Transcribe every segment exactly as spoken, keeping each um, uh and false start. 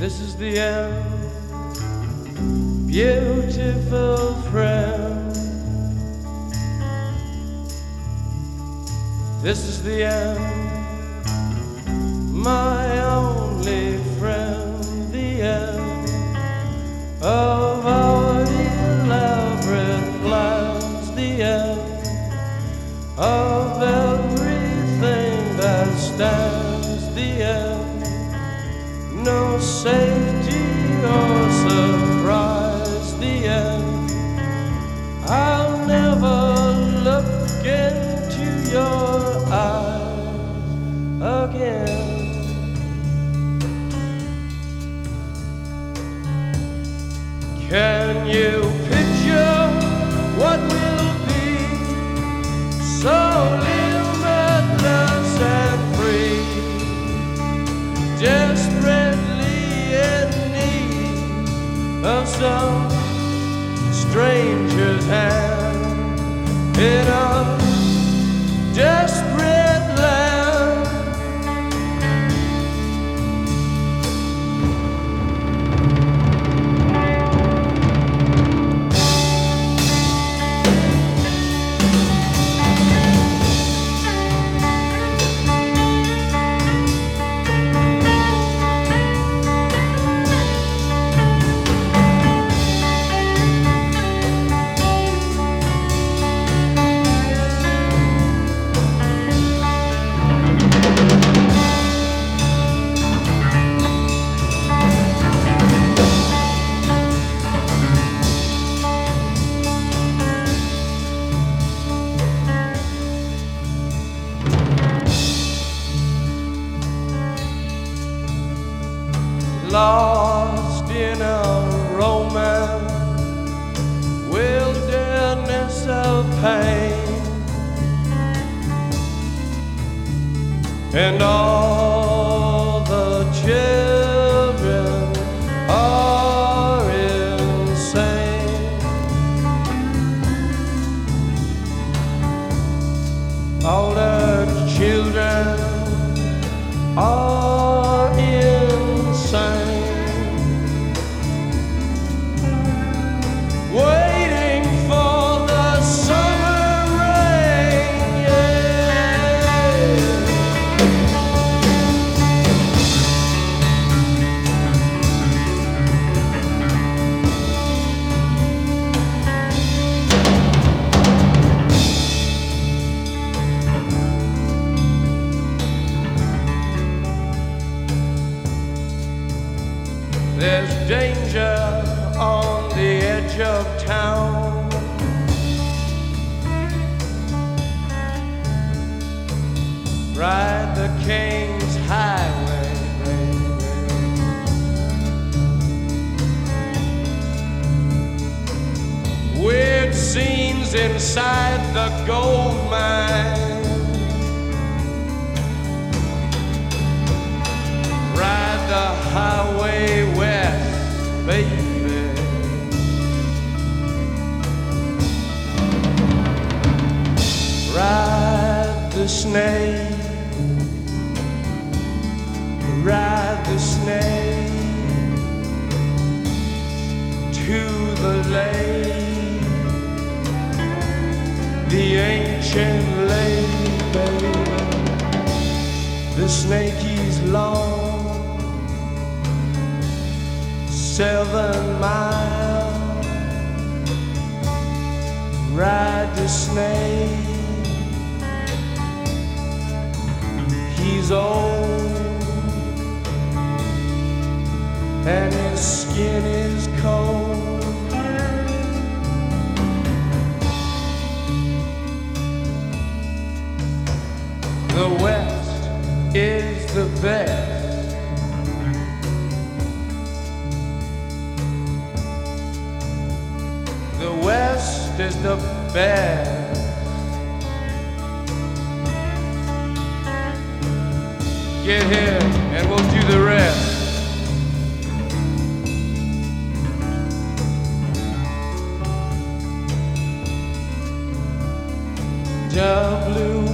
This is the end, beautiful friend. This is the end, my only friend. The end of our elaborate plans. The end of everything that stands. The end, no safety or surprise. The end, I'll never look into your eyes again. Can you picture what will be so limitless and free? Desperately in need of some stranger's hand in a desperate land. Lost in a romance, wilderness of pain, and all the children are insane. All the children are insane. Waiting for the summer rain, yeah. There's danger on the edge of town. Ride the King's Highway, baby. Weird scenes inside the gold mine. Ride the highway west, baby. Ride the snake, ride the snake to the lake, the ancient lake, baby. The snake is long, seven miles. Ride the snake. He's old and his skin is cold. The West is the best. The West is the best. Get here and we'll do the rest. The blue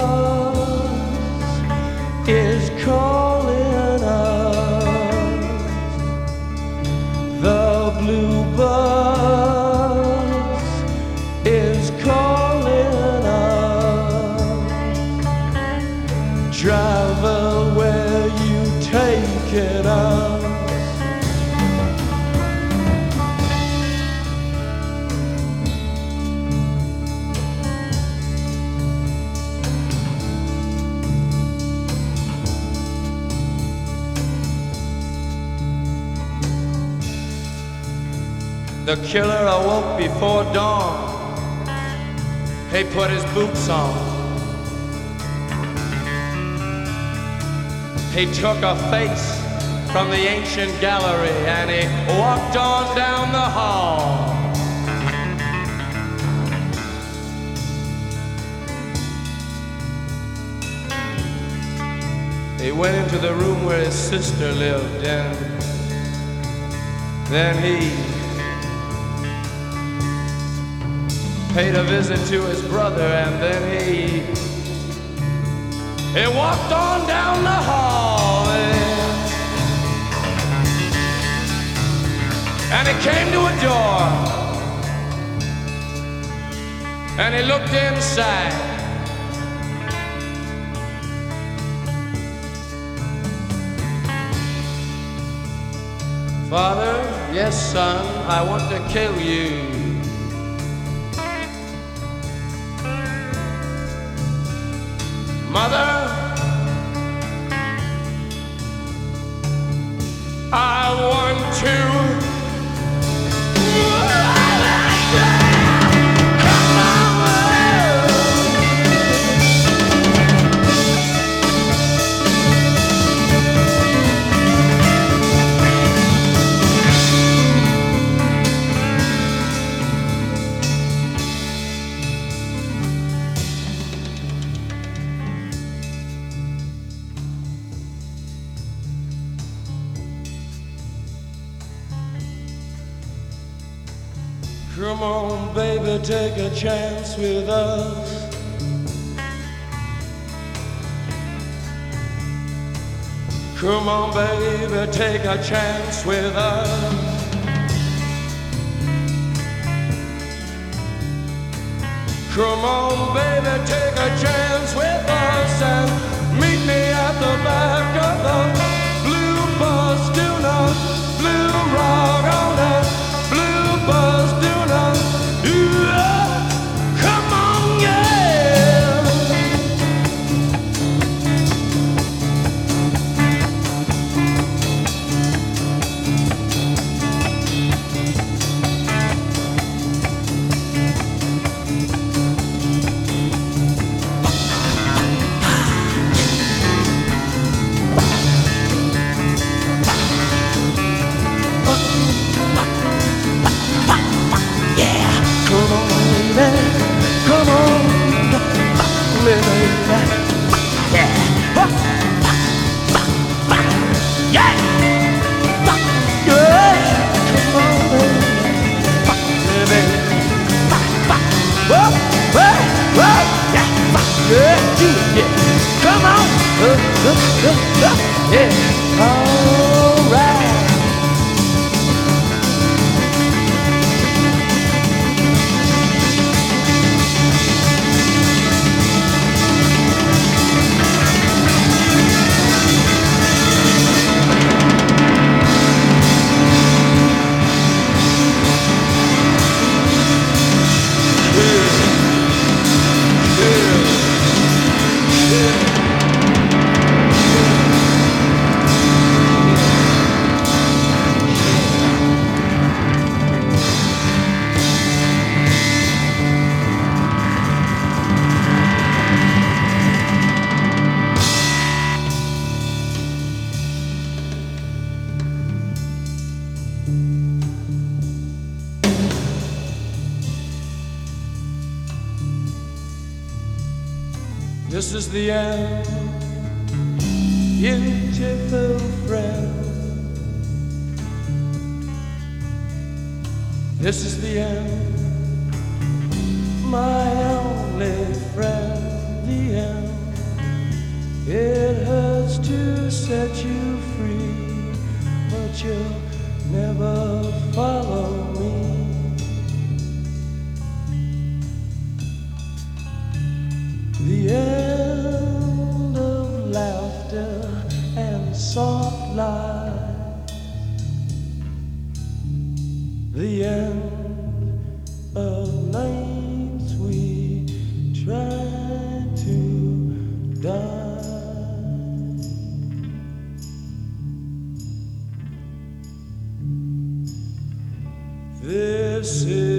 bus is calling us. The killer awoke before dawn. He put his boots on. He took a face from the ancient gallery and he walked on down the hall. He went into the room where his sister lived, and then he paid a visit to his brother, and then he he walked on down the hall, and, and he came to a door, and he looked inside. Father, yes, son, I want to kill you. Mother, I want to. Come on, baby, take a chance with us. Come on, baby, take a chance with us. Come on, baby, take a chance with us and meet me at the back of the blue bus. Do not blue rock on that blue bus. Do not, yeah, come on, yeah. Come on, uh, uh, uh, uh, yeah, all right. This is the end, beautiful friend. This is the end, my only friend. The end. It hurts to set you free, but you'll never follow me. The end of laughter and soft lies. The end of nights we tried to die. This this city.